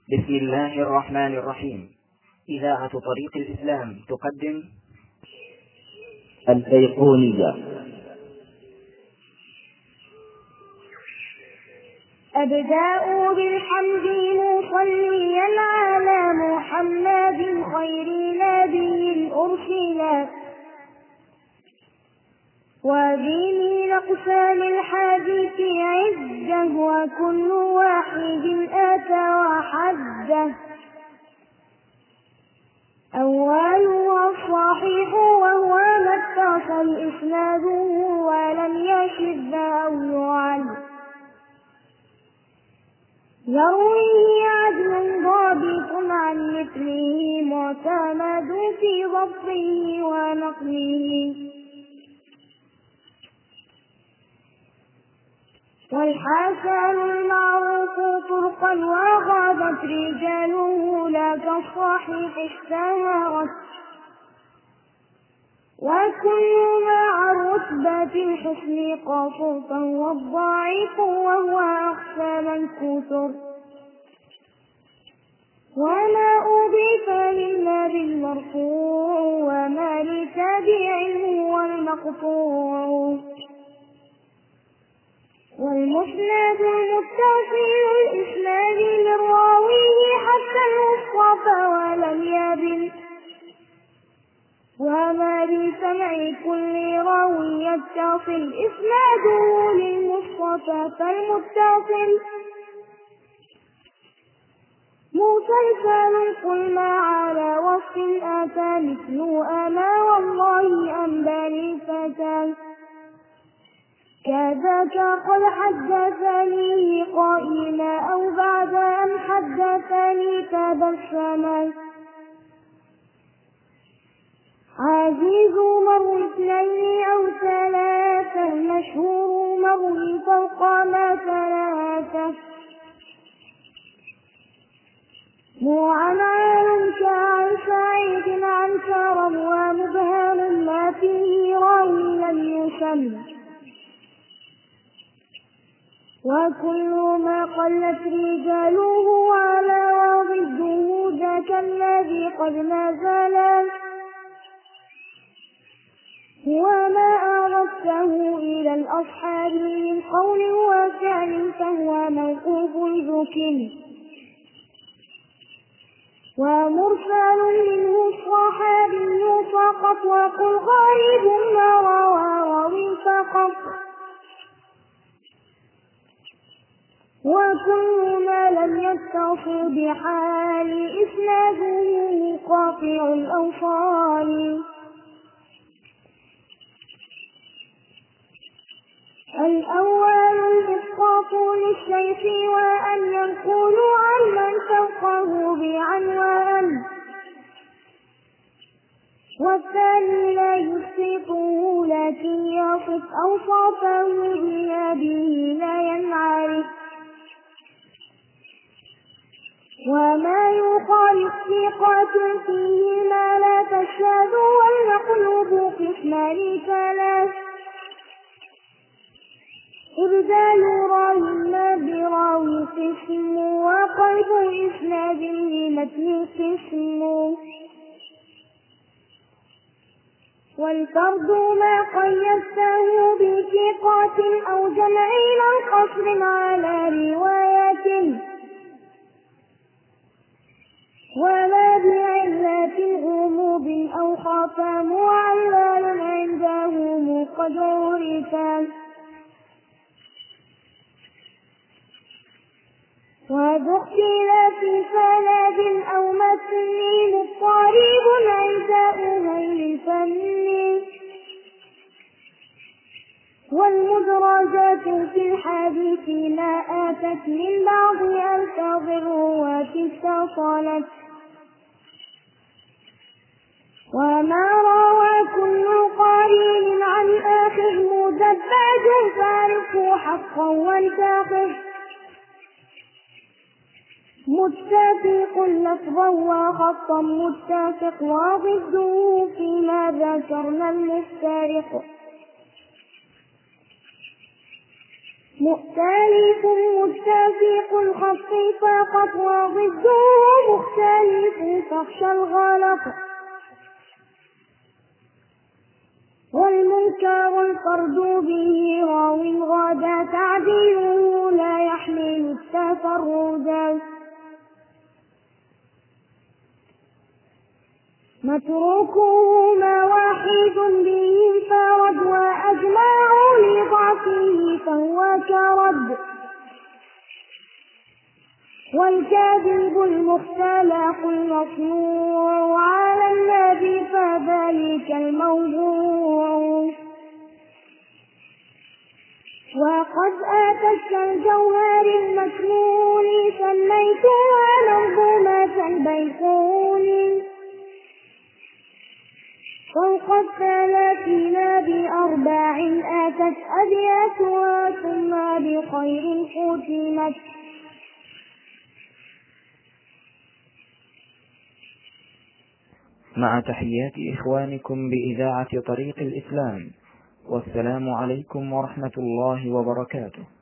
بسم الله الرحمن الرحيم. إذاعة طريق الإسلام تقدم البيقونية. أبدأ بالحمد مصليا على محمد خير نبي أرسل، وبه أقسام الحديث عدة، وكل واحد أتى وحده. أولها الصحيح وهو ما اتصل إسناده ولم يشذ أو يعل، يرويه عدل ضابط عن مثله معتمد في ضبطه ونقله. والحسن المعروف طرقا وغابت رجاله لا كالصحيح اشتهرت، وكل مع رتبة الحسن قاصرا، والضعيف وهو أخشى من كثر. وما أضيف للنبي المرفوع، وما لتابعه والمقطوع. والمسند المتصل الإسناد من راويه حتى المصطفى ولم يبن، وما بسمع كل راوي يتصل إسناده للمصطفى فالمتصل. مسلسل قل ما على وصف أتى مثل أما والله أنباني فتى، كذاك قد حدثني قائما أو بعد أن حدثني تبسما. عزيز مر اثنين أو ثلاثة، مشهور مر فوق ما ثلاثة. معنعن كعن سعيد عن كرم، ومبهم ما فيه راوي لم يسم. وكل ما قلت رجاله على وضده ذاك الذي قد نزل، وما أردته إلى الأصحاب من قول وفعل فهو موقوف ذكر. ومرسل منه الصحابي فقط، وقل غريب ما روى راوي فقط. وكل ما لم يتصل بحال إسناده قاطع الأوصال. الأول الإسقاط للشيخ، وأن ينقل عن من فوقه بعنوان. والثاني لا يسقطه لكن يصف أوصافه بما به لا ينعرف. وما يخالف ثقة فيه ما لا تشهد، والمقلوب قسمان ثلاث. إبدال راوي ما براوي قسم، وقلب إسناد لمتن قسم. والفرد ما قيدته بثقات أو جمع أو قصر على رواية، وما بعلة غموض أو خفى معلل عندهم قد عرفا. وذو اختلاف سند أو متن مضطرب عند أهل الفن. والمدرجات في الحديث ما آتت من بعض ألفاظ الرواة اتصلت. وما روى كل قرين عن آخر مدبج فارقه حقا وانتقف. متفق لفظا وخطا متفق، وضده فيما ذكرنا المفترق. مختلف متفق الخط فقط وضده مختلف فاخشى الغلط. والمنكر الفرد به راو غدا تعديله لا يحمل التفردا. متروكهما واحد به انفرد وأجمعوا لضعفه فهو كرد. والكاذب المختلق المصنوع على النبي فذلك الموضوع. وقد أتت كالجوهر المكنون سميتها منظومة البيقون. فوق 30 ب4 أتت أبياتها ثم بخير ختمت. مع تحيات إخوانكم بإذاعة طريق الإسلام، والسلام عليكم ورحمة الله وبركاته.